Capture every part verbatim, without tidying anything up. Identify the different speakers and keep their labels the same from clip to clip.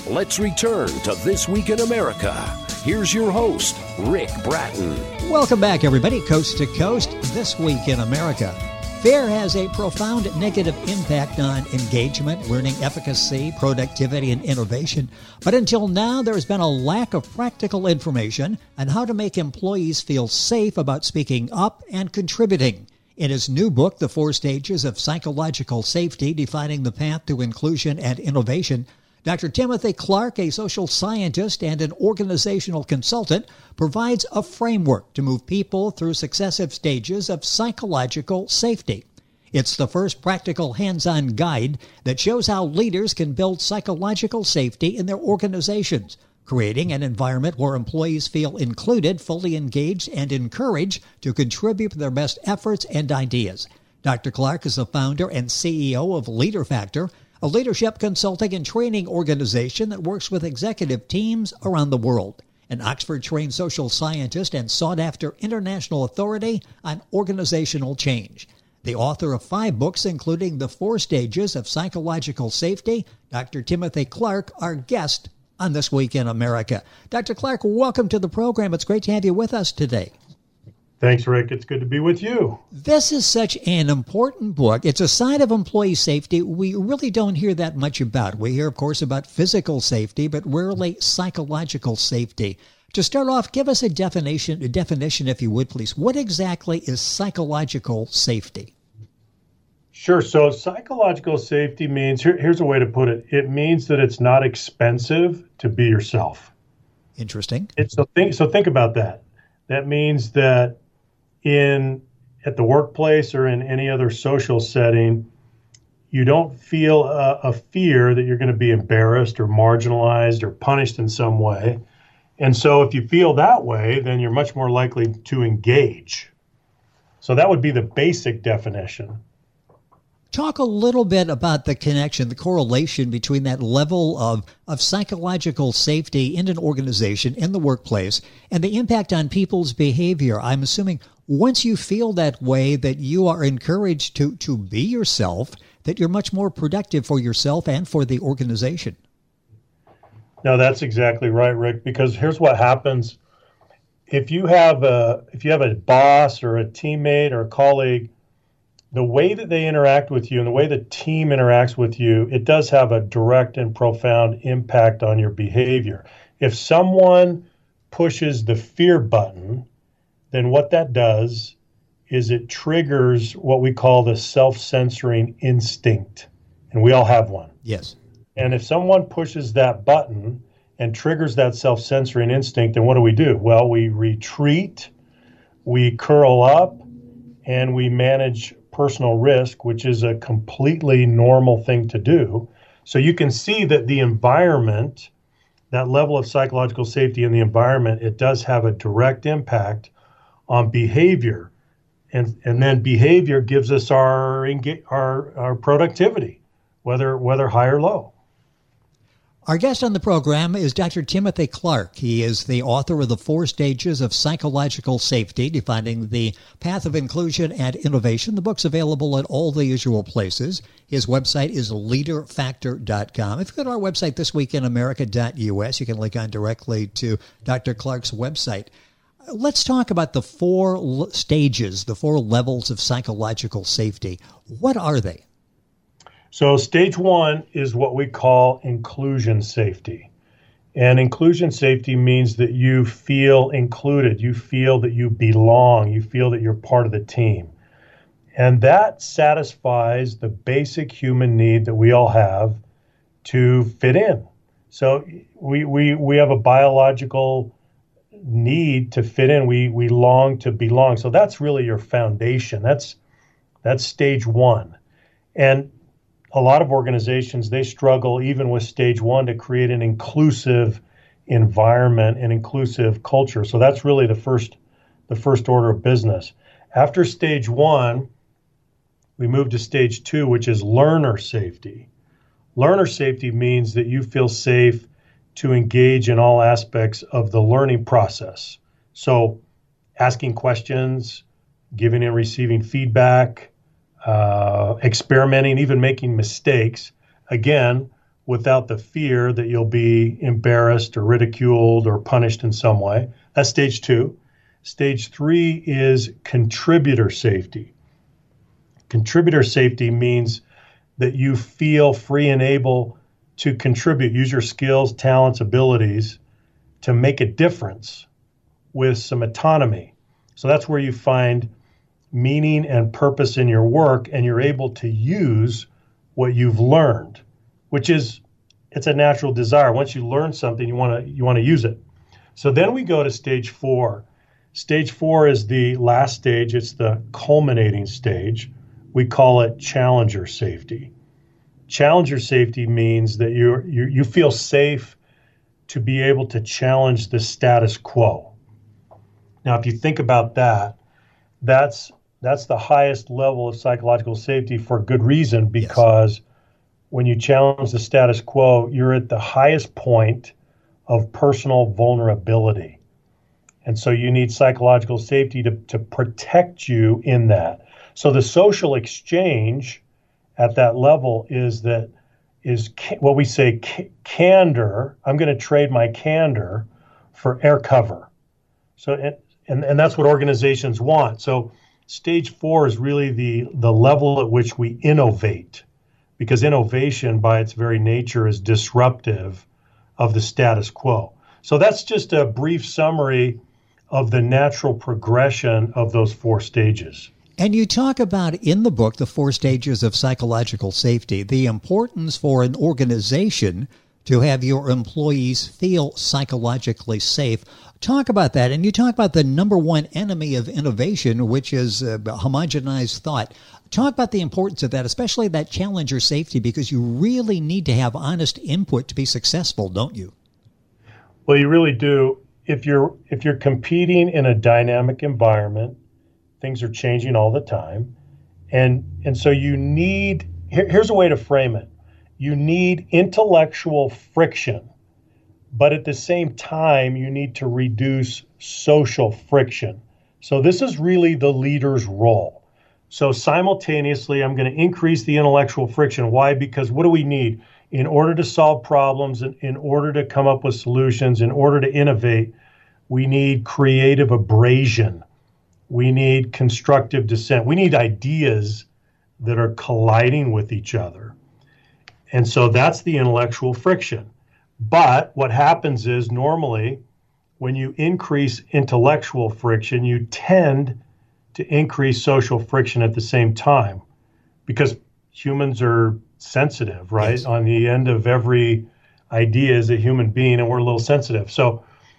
Speaker 1: Let's return to This Week in America. Here's your host, Rick Bratton.
Speaker 2: Welcome back, everybody. Coast to Coast, This Week in America. Fear has a profound negative impact on engagement, learning efficacy, productivity, and innovation. But until now, there has been a lack of practical information on how to make employees feel safe about speaking up and contributing. In his new book, The Four Stages of Psychological Safety, Defining the Path to Inclusion and Innovation, Doctor Timothy Clark, a social scientist and an organizational consultant, provides a framework to move people through successive stages of psychological safety. It's the first practical hands-on guide that shows how leaders can build psychological safety in their organizations, creating an environment where employees feel included, fully engaged, and encouraged to contribute their best efforts and ideas. Doctor Clark is the founder and C E O of Leader Factor, a leadership consulting and training organization that works with executive teams around the world. An Oxford-trained social scientist and sought-after international authority on organizational change. The author of five books, including The Four Stages of Psychological Safety, Doctor Timothy Clark, our guest on This Week in America. Doctor Clark, welcome to the program. It's great to have you with us today.
Speaker 3: Thanks, Rick. It's good to be with you.
Speaker 2: This is such an important book. It's a side of employee safety we really don't hear that much about. We hear, of course, about physical safety, but rarely psychological safety. To start off, give us a definition, a definition, if you would, please. What exactly is psychological safety?
Speaker 3: Sure. So psychological safety means, here, here's a way to put it. It means that it's not expensive to be yourself.
Speaker 2: Interesting.
Speaker 3: It's, so, think, so think about that. That means that in at the workplace or in any other social setting, you don't feel a, a fear that you're going to be embarrassed or marginalized or punished in some way. And so if you feel that way, then you're much more likely to engage. So that would be the basic definition.
Speaker 2: Talk a little bit about the connection, the correlation between that level of, of psychological safety in an organization, in the workplace, and the impact on people's behavior. I'm assuming once you feel that way, that you are encouraged to, to be yourself, that you're much more productive for yourself and for the organization.
Speaker 3: No, that's exactly right, Rick, because here's what happens. If you have a, if you have a boss or a teammate or a colleague, the way that they interact with you and the way the team interacts with you, it does have a direct and profound impact on your behavior. If someone pushes the fear button, then what that does is it triggers what we call the self-censoring instinct. And we all have one.
Speaker 2: Yes.
Speaker 3: And if someone pushes that button and triggers that self-censoring instinct, then what do we do? Well, we retreat, we curl up, and we manage personal risk, which is a completely normal thing to do. So you can see that the environment, that level of psychological safety in the environment, it does have a direct impact on behavior. And and then behavior gives us our our, our productivity, whether whether high or low.
Speaker 2: Our guest on the program is Doctor Timothy Clark. He is the author of The Four Stages of Psychological Safety, Defining the Path of Inclusion and Innovation. The book's available at all the usual places. His website is leader factor dot com. If you go to our website, this week in america dot u s, you can link on directly to Doctor Clark's website. Let's talk about the four l- stages, the four levels of psychological safety. What are they?
Speaker 3: So stage one is what we call inclusion safety. And inclusion safety means that you feel included, you feel that you belong, you feel that you're part of the team. And that satisfies the basic human need that we all have to fit in. So we we we have a biological need to fit in. We we long to belong. So that's really your foundation. That's that's stage one. And a lot of organizations, they struggle even with stage one to create an inclusive environment and inclusive culture. So that's really the first, the first order of business. After stage one, we move to stage two, which is learner safety. Learner safety means that you feel safe to engage in all aspects of the learning process. So asking questions, giving and receiving feedback, Uh, experimenting, even making mistakes, again, without the fear that you'll be embarrassed or ridiculed or punished in some way. That's stage two. Stage three is contributor safety. Contributor safety means that you feel free and able to contribute, use your skills, talents, abilities to make a difference with some autonomy. So that's where you find meaning and purpose in your work, and you're able to use what you've learned, which is, it's a natural desire. Once you learn something, you want to you want to use it. So then we go to stage four. Stage four is the last stage. It's the culminating stage. We call it challenger safety. Challenger safety means that you you you feel safe to be able to challenge the status quo. Now, if you think about that, that's that's the highest level of psychological safety for good reason, because yes. when you challenge the status quo, you're at the highest point of personal vulnerability. And so you need psychological safety to, to protect you in that. So the social exchange at that level is that is ca- what we say ca- candor. I'm going to trade my candor for air cover. So and, and and that's what organizations want. So stage four is really the the level at which we innovate, because innovation by its very nature is disruptive of the status quo. So that's just a brief summary of the natural progression of those four stages.
Speaker 2: And you talk about in the book, the four stages of psychological safety, the importance for an organization to have your employees feel psychologically safe. Talk about that. And you talk about the number one enemy of innovation, which is uh, homogenized thought. Talk about the importance of that, especially that challenger safety, because you really need to have honest input to be successful, don't you?
Speaker 3: Well, you really do. If you're if you're competing in a dynamic environment, things are changing all the time. And and so you need, here, here's a way to frame it. You need intellectual friction, but at the same time, you need to reduce social friction. So this is really the leader's role. So simultaneously, I'm going to increase the intellectual friction. Why? Because what do we need? In order to solve problems, in, in order to come up with solutions, in order to innovate, we need creative abrasion. We need constructive dissent. We need ideas that are colliding with each other. And so that's the intellectual friction. But what happens is normally when you increase intellectual friction, you tend to increase social friction at the same time, because humans are sensitive, right? Yes. On the end of every idea is a human being, and we're a little sensitive. So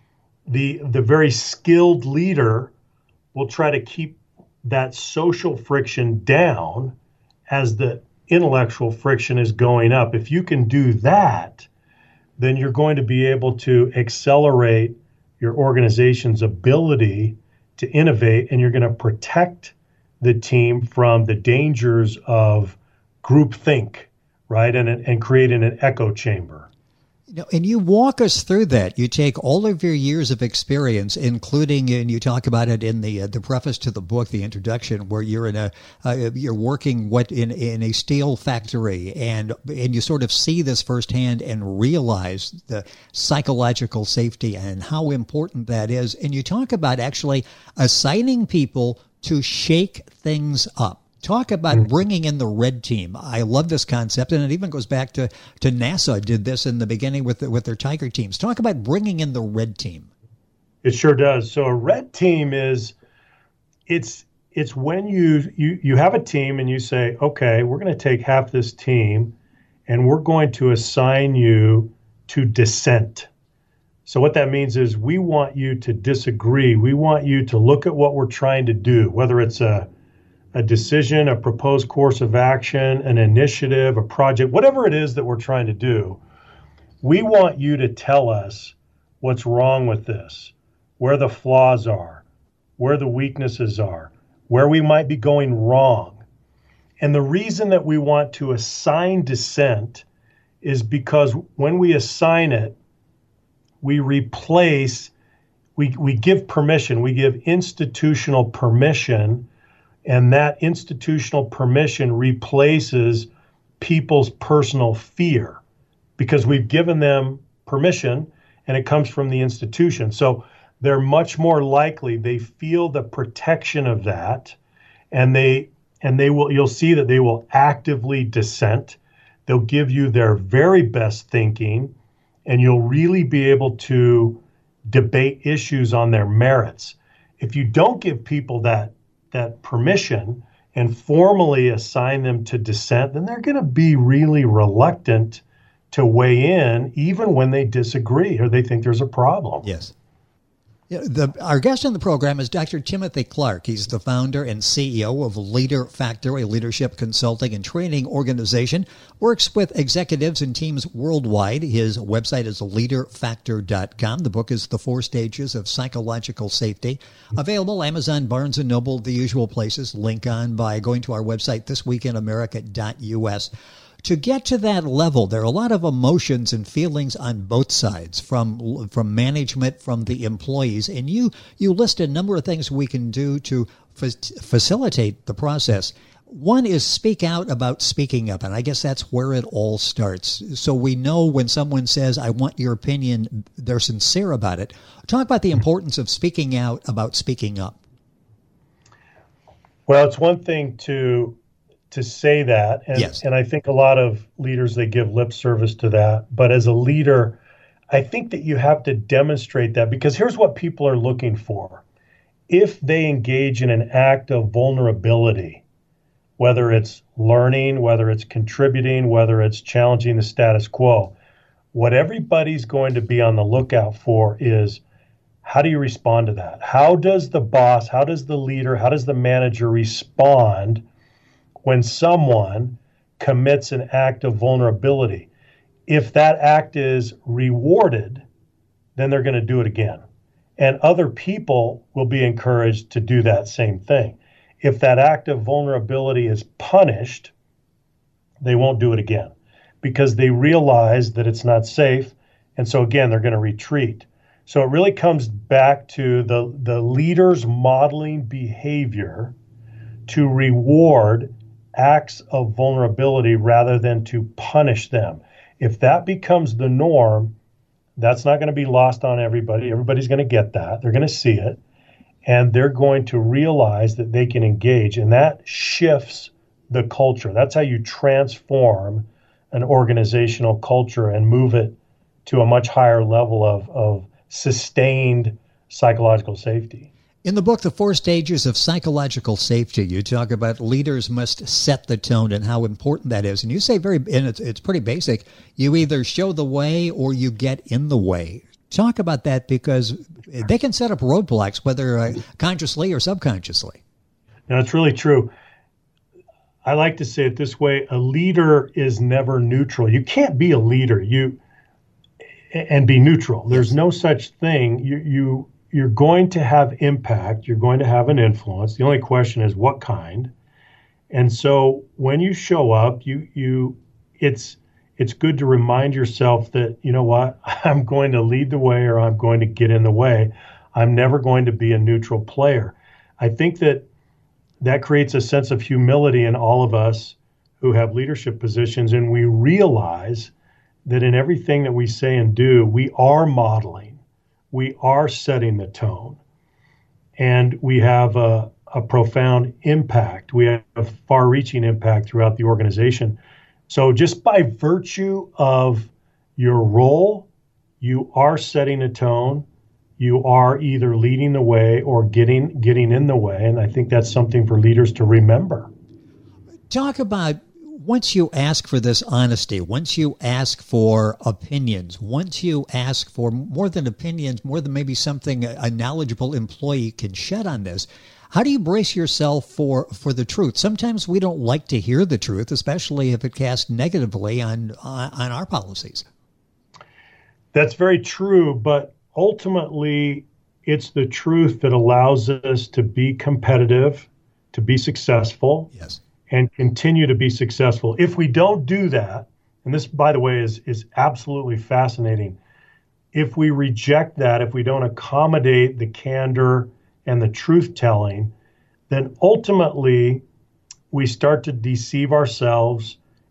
Speaker 3: the the very skilled leader will try to keep that social friction down as the intellectual friction is going up. If you can do that, then you're going to be able to accelerate your organization's ability to innovate, and you're going to protect the team from the dangers of groupthink, right? And, and creating an echo chamber.
Speaker 2: You know, and you walk us through that. You take all of your years of experience, including, and you talk about it in the uh, the preface to the book, the introduction, where you're in a uh, you're working what in in a steel factory, and and you sort of see this firsthand and realize the psychological safety and how important that is. And you talk about actually assigning people to shake things up. Talk about bringing in the red team. I love this concept, and it even goes back to, to NASA did this in the beginning with the, with their Tiger teams. Talk about bringing in the red team.
Speaker 3: It sure does. So a red team is, it's it's when you you you have a team and you say, okay, we're going to take half this team, and we're going to assign you to dissent. So what that means is we want you to disagree. We want you to look at what we're trying to do, whether it's a a decision, a proposed course of action, an initiative, a project, whatever it is that we're trying to do. We want you to tell us what's wrong with this, where the flaws are, where the weaknesses are, where we might be going wrong. And the reason that we want to assign dissent is because when we assign it, we replace, we, we give permission, we give institutional permission. And that institutional permission replaces people's personal fear, because we've given them permission and it comes from the institution. So they're much more likely, they feel the protection of that, and they and they will you'll see that they will actively dissent. They'll give you their very best thinking, and you'll really be able to debate issues on their merits. If you don't give people that that permission and formally assign them to dissent, then they're going to be really reluctant to weigh in, even when they disagree or they think there's a problem.
Speaker 2: Yes. Yeah, the, our guest on the program is Doctor Timothy Clark. He's the founder and C E O of Leader Factor, a leadership consulting and training organization. Works with executives and teams worldwide. His website is leader factor dot com. The book is The Four Stages of Psychological Safety. Available Amazon, Barnes and Noble, the usual places. Link on by going to our website, this week in america dot u s. To get to that level, there are a lot of emotions and feelings on both sides, from from management, from the employees. And you you list a number of things we can do to fa- facilitate the process. One is speak out about speaking up, and I guess that's where it all starts. So we know when someone says, I want your opinion, they're sincere about it. Talk about the importance of speaking out about speaking up.
Speaker 3: Well, it's one thing to to say that, and,
Speaker 2: yes.
Speaker 3: and I think a lot of leaders, they give lip service to that. But as a leader, I think that you have to demonstrate that, because here's what people are looking for. If they engage in an act of vulnerability, whether it's learning, whether it's contributing, whether it's challenging the status quo, what everybody's going to be on the lookout for is, how do you respond to that? How does the boss, how does the leader, how does the manager respond when someone commits an act of vulnerability? If that act is rewarded, then they're going to do it again. And other people will be encouraged to do that same thing. If that act of vulnerability is punished, they won't do it again, because they realize that it's not safe. And so again, they're going to retreat. So it really comes back to the, the leaders modeling behavior to reward acts of vulnerability rather than to punish them. If that becomes the norm, that's not going to be lost on everybody. Everybody's going to get that. They're going to see it, and they're going to realize that they can engage, and that shifts the culture. That's how you transform an organizational culture and move it to a much higher level of, of sustained psychological safety.
Speaker 2: In the book, The Four Stages of Psychological Safety, you talk about leaders must set the tone and how important that is. And you say very, and it's, it's pretty basic, you either show the way or you get in the way. Talk about that, because they can set up roadblocks, whether uh, consciously or subconsciously.
Speaker 3: Now, it's really true. I like to say it this way: a leader is never neutral. You can't be a leader you and be neutral. There's no such thing. You you You're going to have impact. You're going to have an influence. The only question is what kind. And so when you show up, you you it's it's good to remind yourself that, you know what, I'm going to lead the way or I'm going to get in the way. I'm never going to be a neutral player. I think that that creates a sense of humility in all of us who have leadership positions, and we realize that in everything that we say and do, we are modeling. We are setting the tone, and we have a, a profound impact. We have far-reaching impact throughout the organization. So just by virtue of your role, you are setting a tone. You are either leading the way or getting getting in the way, and I think that's something for leaders to remember.
Speaker 2: Talk about, once you ask for this honesty, once you ask for opinions, once you ask for more than opinions, more than maybe something a knowledgeable employee can shed on this, how do you brace yourself for, for the truth? Sometimes we don't like to hear the truth, especially if it casts negatively on, on, on our policies.
Speaker 3: That's very true, but ultimately it's the truth that allows us to be competitive, to be successful.
Speaker 2: Yes.
Speaker 3: And continue to be successful. If we don't do that, and this, by the way, is, is absolutely fascinating, if we reject that, if we don't accommodate the candor and the truth-telling, then ultimately we start to deceive ourselves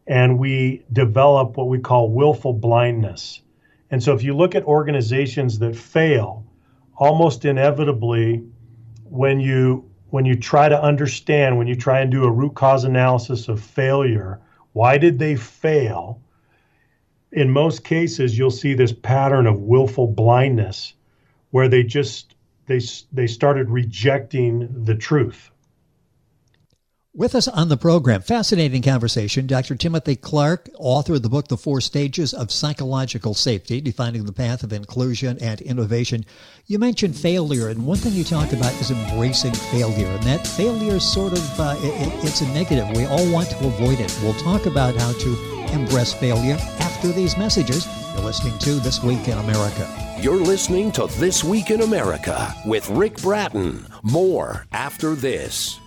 Speaker 3: and we develop what we call willful blindness. And so if you look at organizations that fail, almost inevitably, when you when you try to understand, when you try and do a root cause analysis of failure, why did they fail? In most cases, you'll see this pattern of willful blindness where they just they they started rejecting the truth.
Speaker 2: With us on the program, fascinating conversation, Doctor Timothy Clark, author of the book, The Four Stages of Psychological Safety, Defining the Path of Inclusion and Innovation. You mentioned failure, and one thing you talked about is embracing failure, and that failure is sort of, uh, it, it's a negative. We all want to avoid it. We'll talk about how to embrace failure after these messages. You're listening to This Week in America.
Speaker 1: You're listening to This Week in America with Rick Bratton. More after this.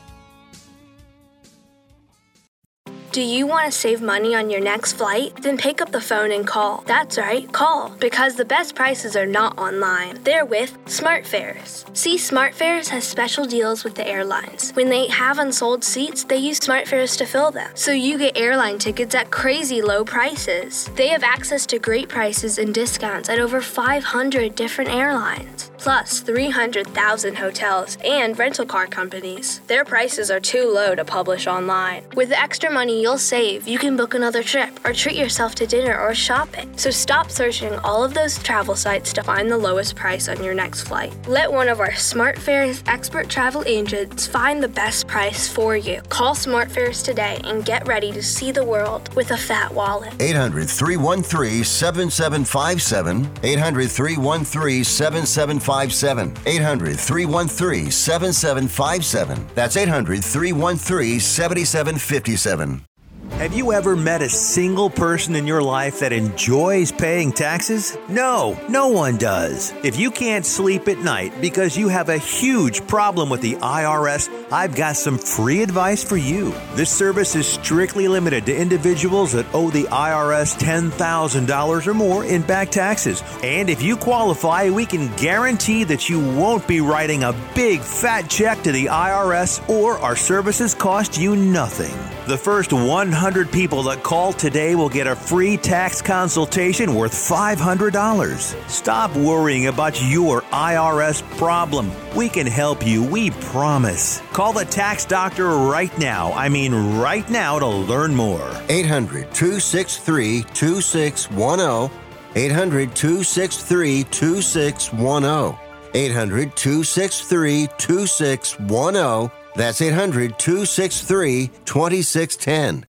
Speaker 4: Do you want to save money on your next flight? Then pick up the phone and call. That's right, call. Because the best prices are not online. They're with SmartFares. See, SmartFares has special deals with the airlines. When they have unsold seats, they use SmartFares to fill them. So you get airline tickets at crazy low prices. They have access to great prices and discounts at over five hundred different airlines. Plus three hundred thousand hotels and rental car companies. Their prices are too low to publish online. With the extra money you'll save, you can book another trip or treat yourself to dinner or shopping. So stop searching all of those travel sites to find the lowest price on your next flight. Let one of our SmartFares expert travel agents find the best price for you. Call SmartFares today and get ready to see the world with a fat wallet.
Speaker 5: eight hundred, three one three, seven seven five seven. eight hundred, three one three, seven seven five seven. eight hundred, three one three, seven seven five seven. That's eight hundred, three one three, seven seven five seven.
Speaker 6: Have you ever met a single person in your life that enjoys paying taxes? No, no one does. If you can't sleep at night because you have a huge problem with the I R S, I've got some free advice for you. This service is strictly limited to individuals that owe the I R S ten thousand dollars or more in back taxes. And if you qualify, we can guarantee that you won't be writing a big fat check to the I R S, or our services cost you nothing. The first one hundred people that call today will get a free tax consultation worth five hundred dollars. Stop worrying about your I R S problem. We can help you, we promise. Call the tax doctor right now. I mean right now to learn more.
Speaker 5: eight hundred, two six three, two six one zero. eight hundred, two six three, two six one zero. eight hundred, two six three, two six one zero. That's eight hundred, two six three, two six one zero.